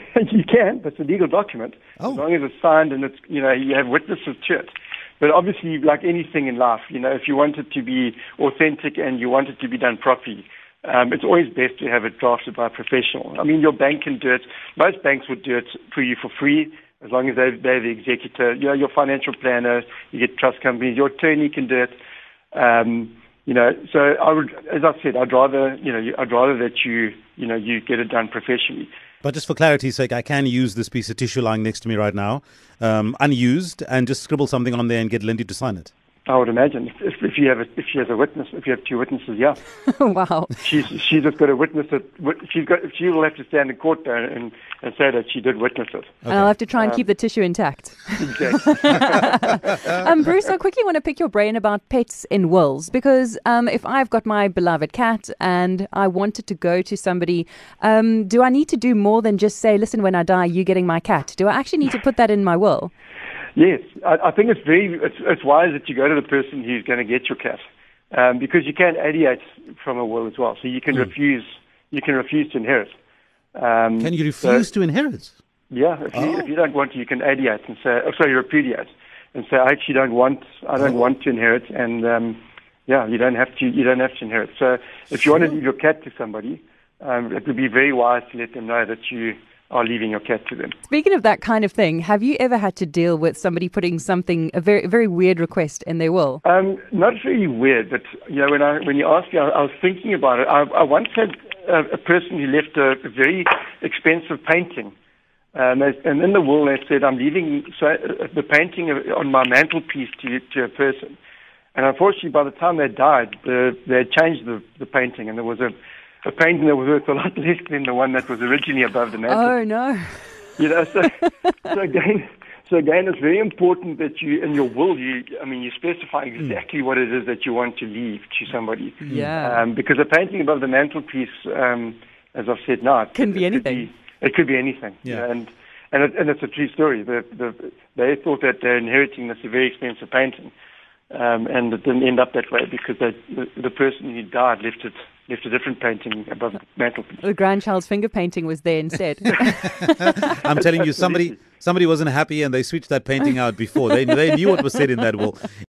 You can, but it's a legal document as long as it's signed and it's you have witnesses to it. But obviously, like anything in life, if you want it to be authentic and you want it to be done properly, it's always best to have it drafted by a professional. I mean, your bank can do it. Most banks would do it for you for free, as long as they're the executor. Your financial planner, you get trust companies, your attorney can do it. So I would, as I said, I'd rather that you get it done professionally. But just for clarity's sake, I can use this piece of tissue lying next to me right now, unused, and just scribble something on there and get Lindy to sign it. I would imagine if she has a witness, if you have two witnesses, yeah. Wow. She's just got to witness it. She will have to stand in court there and say that she did witness it. Okay. And I'll have to try and keep the tissue intact. Exactly. Bruce, I quickly want to pick your brain about pets in wills, because if I've got my beloved cat and I wanted to go to somebody, do I need to do more than just say, listen, when I die, you're getting my cat? Do I actually need to put that in my will? Yes, I think it's wise that you go to the person who's going to get your cat, because you can adiate from a will as well. So you can refuse to inherit. Can you refuse to inherit? Yeah, if you don't want to, you can adiate and say, repudiate and say, I actually don't want to inherit, and you don't have to inherit. So if you want to leave your cat to somebody, it would be very wise to let them know that you are leaving your cat to them. Speaking of that kind of thing, have you ever had to deal with somebody putting a very, very weird request in their will? Not very weird, but when you asked me, I was thinking about it. I once had a person who left a very expensive painting, and in the will they said, I'm leaving the painting on my mantelpiece to a person. And unfortunately, by the time they died, they had changed the painting, and there was a painting that was worth a lot less than the one that was originally above the mantel. Oh, no. So again, it's very important that you, in your will, you specify exactly what it is that you want to leave to somebody. Yeah. Because a painting above the mantelpiece, as I've said now, it could be anything. It could be anything. Yeah. And it's a true story. They thought that they're inheriting this very expensive painting. And it didn't end up that way because the person who died left a different painting above the mantelpiece. The grandchild's finger painting was there instead. I'm telling you, somebody wasn't happy and they switched that painting out before. They knew what was said in that will.